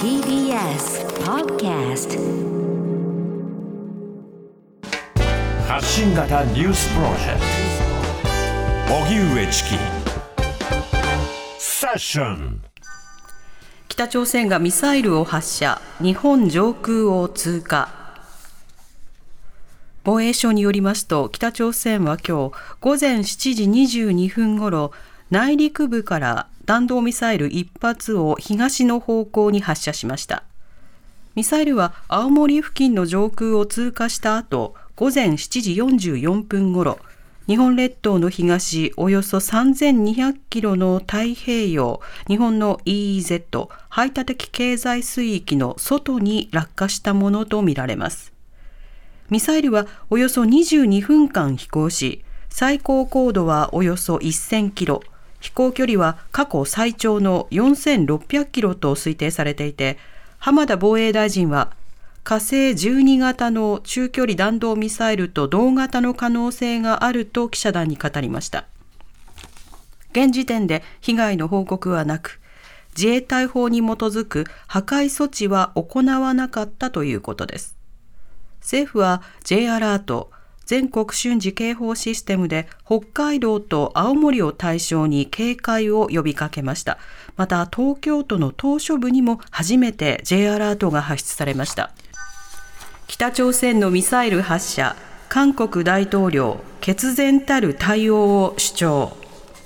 TBS Podcast 発信型ニュースプロジェクト荻上チキセッション。 北朝鮮がミサイルを発射、日本上空を通過。防衛省によりますと、北朝鮮は今日午前7時22分ごろ、内陸部から弾道ミサイル1発を東の方向に発射しました。ミサイルは青森付近の上空を通過した後、午前7時44分ごろ、日本列島の東およそ3200キロの太平洋、日本の EEZ 排他的経済水域の外に落下したものとみられます。ミサイルはおよそ22分間飛行し、最高高度はおよそ1000キロ、飛行距離は過去最長の4600キロと推定されていて、浜田防衛大臣は火星12型の中距離弾道ミサイルと同型の可能性があると記者団に語りました。現時点で被害の報告はなく、自衛隊法に基づく破壊措置は行わなかったということです。政府は J アラート、全国瞬時警報システムで北海道と青森を対象に警戒を呼びかけました。また東京都の島しょ部にも初めて J アラートが発出されました。北朝鮮のミサイル発射、韓国大統領決然たる対応を主張。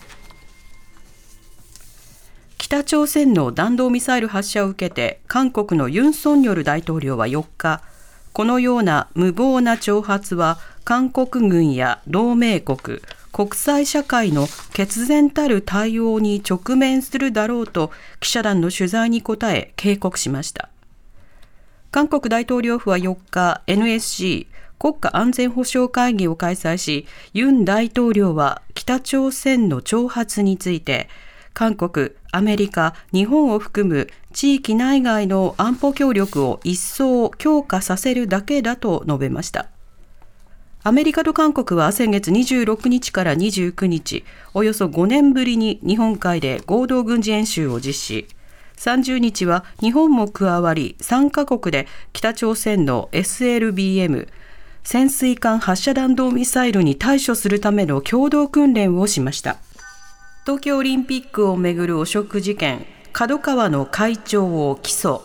北朝鮮の弾道ミサイル発射を受けて、韓国のユン・ソンニョル大統領は4日、このような無謀な挑発は韓国軍や同盟国、国際社会の決然たる対応に直面するだろうと記者団の取材に答え警告しました。韓国大統領府は4日 NSC 国家安全保障会議を開催し、ユン大統領は北朝鮮の挑発について、韓国、アメリカ、日本を含む地域内外の安保協力を一層強化させるだけだと述べました。アメリカと韓国は先月26日から29日、およそ5年ぶりに日本海で合同軍事演習を実施。30日は日本も加わり、3カ国で北朝鮮の SLBM 潜水艦発射弾道ミサイルに対処するための共同訓練をしました。東京オリンピックをめぐる汚職事件、KADOKAWAの会長を起訴。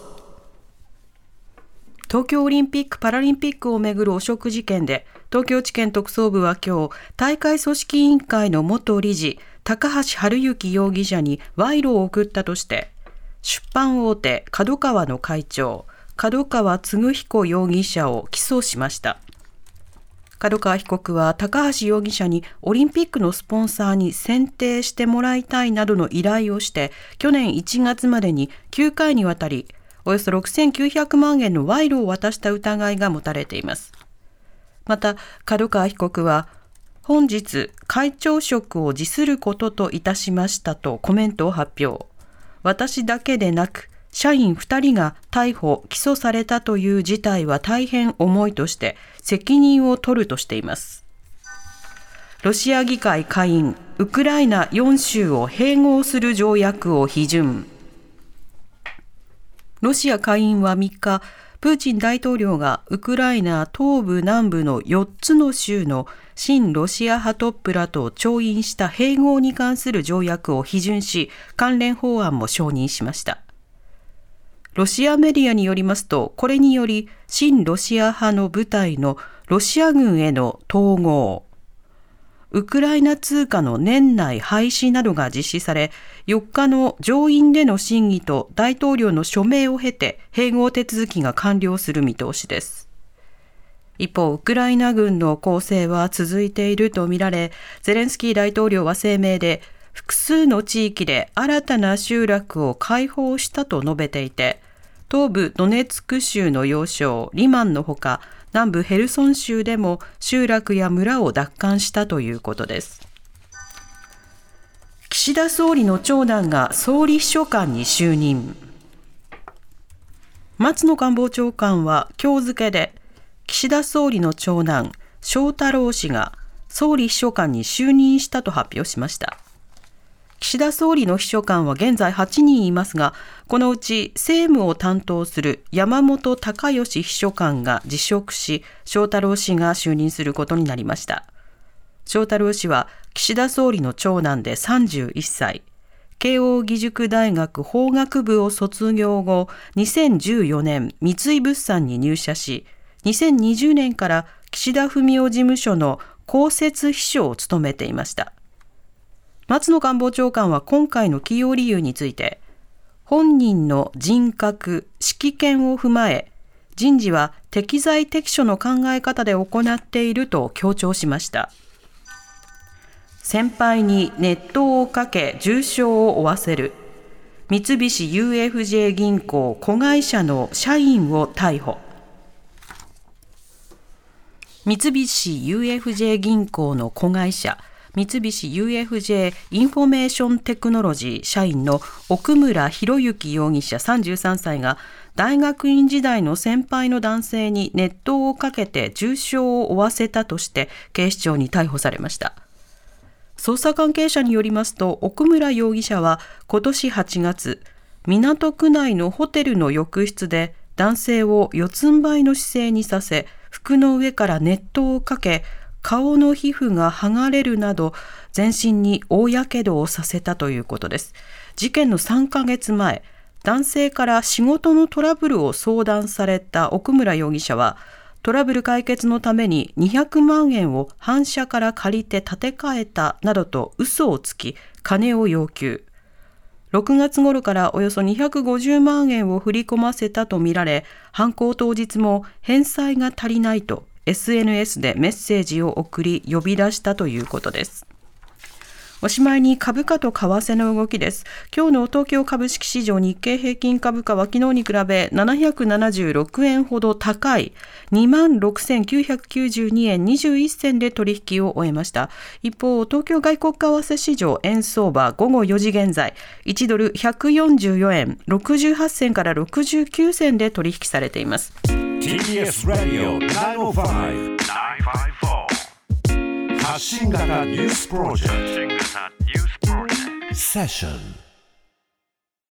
東京オリンピック・パラリンピックをめぐる汚職事件で、東京地検特捜部は今日、大会組織委員会の元理事、高橋治之容疑者に賄賂を送ったとして、出版大手 KADOKAWAの会長、角川歴彦容疑者を起訴しました。角川被告は高橋容疑者にオリンピックのスポンサーに選定してもらいたいなどの依頼をして、去年1月までに9回にわたりおよそ6900万円の賄賂を渡した疑いが持たれています。また角川被告は、本日会長職を辞することといたしましたとコメントを発表。私だけでなく社員2人が逮捕・起訴されたという事態は大変重いとして責任を取るとしています。ロシア議会下院、ウクライナ4州を併合する条約を批准。ロシア下院は3日、プーチン大統領がウクライナ東部南部の4つの州の親ロシア派トップらと調印した併合に関する条約を批准し、関連法案も承認しました。ロシアメディアによりますと、これにより親ロシア派の部隊のロシア軍への統合、ウクライナ通貨の年内廃止などが実施され、4日の上院での審議と大統領の署名を経て併合手続きが完了する見通しです。一方、ウクライナ軍の攻勢は続いているとみられ、ゼレンスキー大統領は声明で、複数の地域で新たな集落を解放したと述べていて、東部ドネツク州の要衝リマンのほか、南部ヘルソン州でも集落や村を奪還したということです。岸田総理の長男が総理秘書官に就任。松野官房長官は今日付で、岸田総理の長男翔太郎氏が総理秘書官に就任したと発表しました。 岸田総理の秘書官は現在8人いますが、このうち政務を担当する山本高義秘書官が辞職し、翔太郎氏が就任することになりました。翔太郎氏は岸田総理の長男で31歳、慶應義塾大学法学部を卒業後、2014年三井物産に入社し、2020年から岸田文雄事務所の公設秘書を務めていました。松野官房長官は今回の起用理由について、本人の人格、識見を踏まえ、人事は適材適所の考え方で行っていると強調しました。先輩に熱湯をかけ重傷を負わせる。三菱 UFJ 銀行子会社の社員を逮捕。三菱 UFJ 銀行の子会社、三菱 UFJ インフォメーションテクノロジー社員の奥村博之容疑者33歳が、大学院時代の先輩の男性に熱湯をかけて重傷を負わせたとして警視庁に逮捕されました。捜査関係者によりますと、奥村容疑者は今年8月、港区内のホテルの浴室で男性を四つん這いの姿勢にさせ、服の上から熱湯をかけ、顔の皮膚が剥がれるなど全身に大やけどをさせたということです。事件の3ヶ月前、男性から仕事のトラブルを相談された奥村容疑者は、トラブル解決のために200万円を反社から借りて立て替えたなどと嘘をつき、金を要求。6月頃からおよそ250万円を振り込ませたとみられ、犯行当日も返済が足りないとSNS でメッセージを送り呼び出したということです。おしまいに株価と為替の動きです。今日の東京株式市場日経平均株価は昨日に比べ776円ほど高い 26,992 円21銭で取引を終えました。一方、東京外国為替市場円相場午後4時現在、1ドル144円68銭から69銭で取引されています。 TBS Radio 905-954発信型ニュースプロジェクトセッション